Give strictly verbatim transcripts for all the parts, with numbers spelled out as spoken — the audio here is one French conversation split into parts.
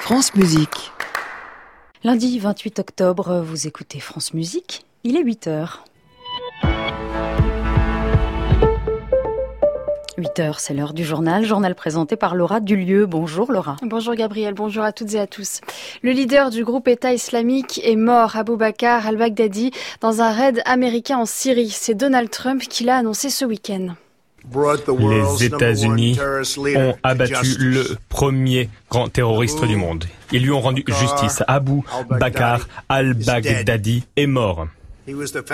France Musique. Lundi vingt-huit octobre, vous écoutez France Musique, il est huit heures. huit heures, c'est l'heure du journal, journal présenté par Laura Dulieu. Bonjour Laura. Bonjour Gabriel, bonjour à toutes et à tous. Le leader du groupe État islamique est mort, Abou Bakr al-Baghdadi, dans un raid américain en Syrie. C'est Donald Trump qui l'a annoncé ce week-end. Les États-Unis ont abattu le premier grand terroriste du monde. Ils lui ont rendu justice. Abou Bakr al-Baghdadi est mort. Il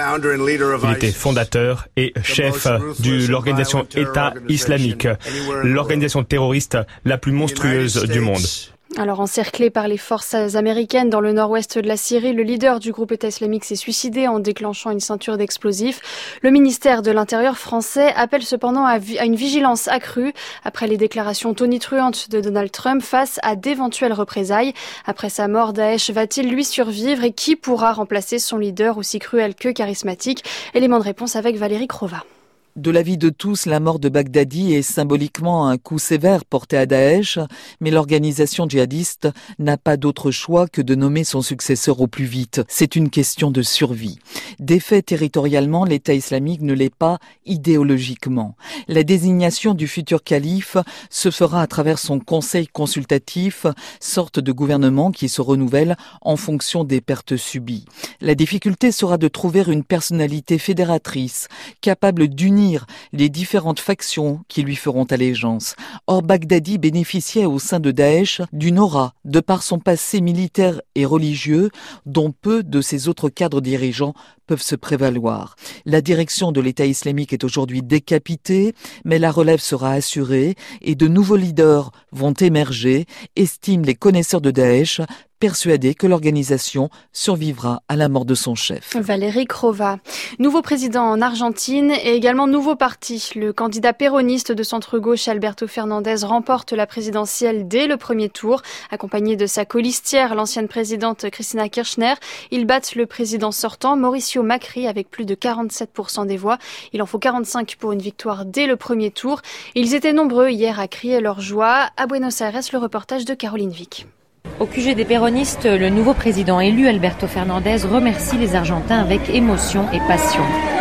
était fondateur et chef de l'organisation État islamique, l'organisation terroriste la plus monstrueuse du monde. Alors encerclé par les forces américaines dans le nord-ouest de la Syrie, le leader du groupe État islamique s'est suicidé en déclenchant une ceinture d'explosifs. Le ministère de l'Intérieur français appelle cependant à une vigilance accrue après les déclarations tonitruantes de Donald Trump face à d'éventuelles représailles. Après sa mort, Daesh va-t-il lui survivre et qui pourra remplacer son leader aussi cruel que charismatique? Élément de réponse avec Valérie Crova. De l'avis de tous, la mort de Baghdadi est symboliquement un coup sévère porté à Daesh, mais l'organisation djihadiste n'a pas d'autre choix que de nommer son successeur au plus vite. C'est une question de survie. Défait territorialement, l'État islamique ne l'est pas idéologiquement. La désignation du futur calife se fera à travers son conseil consultatif, sorte de gouvernement qui se renouvelle en fonction des pertes subies. La difficulté sera de trouver une personnalité fédératrice, capable d'unir les différentes factions qui lui feront allégeance. Or, Baghdadi bénéficiait au sein de Daesh d'une aura de par son passé militaire et religieux dont peu de ses autres cadres dirigeants peuvent se prévaloir. La direction de l'État islamique est aujourd'hui décapitée, mais la relève sera assurée et de nouveaux leaders vont émerger, estiment les connaisseurs de Daesh, persuadés que l'organisation survivra à la mort de son chef. Valérie Crova. Nouveau président en Argentine et également nouveau parti. Le candidat péroniste de centre-gauche Alberto Fernandez remporte la présidentielle dès le premier tour. Accompagné de sa colistière, l'ancienne présidente Cristina Kirchner, ils battent le président sortant Mauricio Macri avec plus de quarante-sept pour cent des voix. Il en faut quarante-cinq pour une victoire dès le premier tour. Ils étaient nombreux hier à crier leur joie. À Buenos Aires, le reportage de Caroline Vic. Au Q G des péronistes, le nouveau président élu, Alberto Fernandez, remercie les Argentins avec émotion et passion.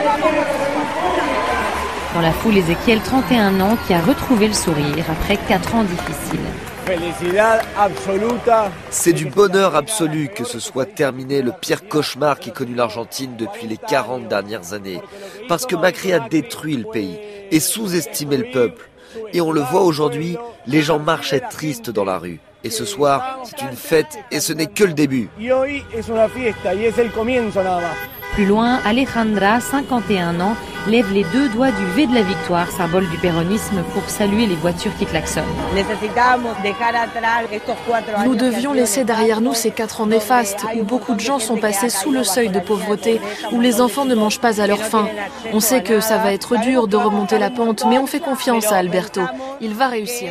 Dans la foule, Ezequiel, trente et un ans, qui a retrouvé le sourire après quatre ans difficiles. C'est du bonheur absolu que ce soit terminé le pire cauchemar qu'ait connu l'Argentine depuis les quarante dernières années. Parce que Macri a détruit le pays et sous-estimé le peuple. Et on le voit aujourd'hui, les gens marchaient tristes dans la rue. Et ce soir, c'est une fête et ce n'est que le début. Plus loin, Alejandra, cinquante et un ans, lève les deux doigts du V de la victoire, symbole du péronisme, pour saluer les voitures qui klaxonnent. Nous devions laisser derrière nous ces quatre ans néfastes, où beaucoup de gens sont passés sous le seuil de pauvreté, où les enfants ne mangent pas à leur faim. On sait que ça va être dur de remonter la pente, mais on fait confiance à Alberto. Il va réussir.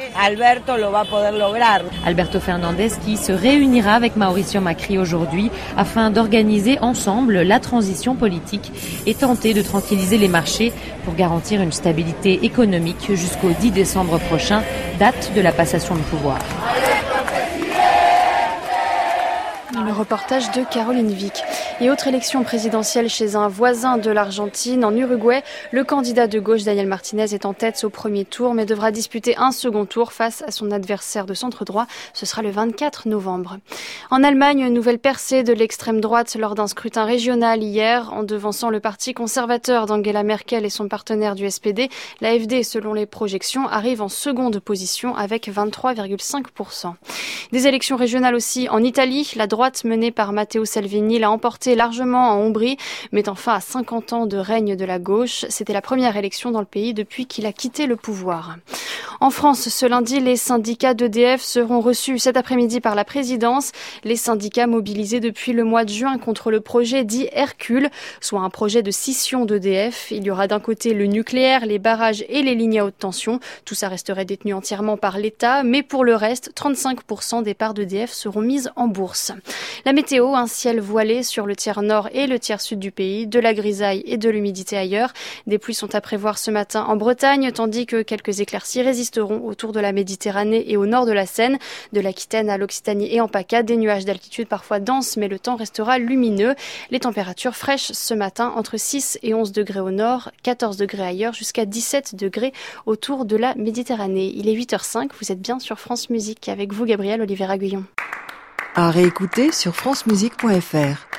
Alberto Fernandez qui se réunira avec Mauricio Macri aujourd'hui afin d'organiser ensemble la transition politique et tenter de tranquilliser les marchés pour garantir une stabilité économique jusqu'au dix décembre prochain, date de la passation de pouvoir. Le reportage de Caroline Vic. Et autre élection présidentielle chez un voisin de l'Argentine, en Uruguay, le candidat de gauche Daniel Martinez est en tête au premier tour, mais devra disputer un second tour face à son adversaire de centre droit. Ce sera le vingt-quatre novembre. En Allemagne, une nouvelle percée de l'extrême droite lors d'un scrutin régional hier, en devançant le parti conservateur d'Angela Merkel et son partenaire du S P D. L'A F D, selon les projections, arrive en seconde position avec vingt-trois virgule cinq pour cent. Des élections régionales aussi en Italie. La droite menée par Matteo Salvini l'a emporté largement en Ombrie, mettant fin à cinquante ans de règne de la gauche. C'était la première élection dans le pays depuis qu'il a quitté le pouvoir. En France, ce lundi, les syndicats d'E D F seront reçus cet après-midi par la présidence. Les syndicats mobilisés depuis le mois de juin contre le projet dit Hercule, soit un projet de scission d'E D F. Il y aura d'un côté le nucléaire, les barrages et les lignes à haute tension. Tout ça resterait détenu entièrement par l'État, mais pour le reste, trente-cinq pour cent des parts d'E D F seront mises en bourse. La météo, un ciel voilé sur le tiers nord et le tiers sud du pays, de la grisaille et de l'humidité ailleurs. Des pluies sont à prévoir ce matin en Bretagne, tandis que quelques éclaircies résisteront autour de la Méditerranée et au nord de la Seine. De l'Aquitaine à l'Occitanie et en PACA, des nuages d'altitude parfois denses, mais le temps restera lumineux. Les températures fraîches ce matin entre six et onze degrés au nord, quatorze degrés ailleurs, jusqu'à dix-sept degrés autour de la Méditerranée. Il est huit heures cinq, vous êtes bien sur France Musique avec vous Gabriel Olivier Aguillon. À réécouter sur francemusique point f r.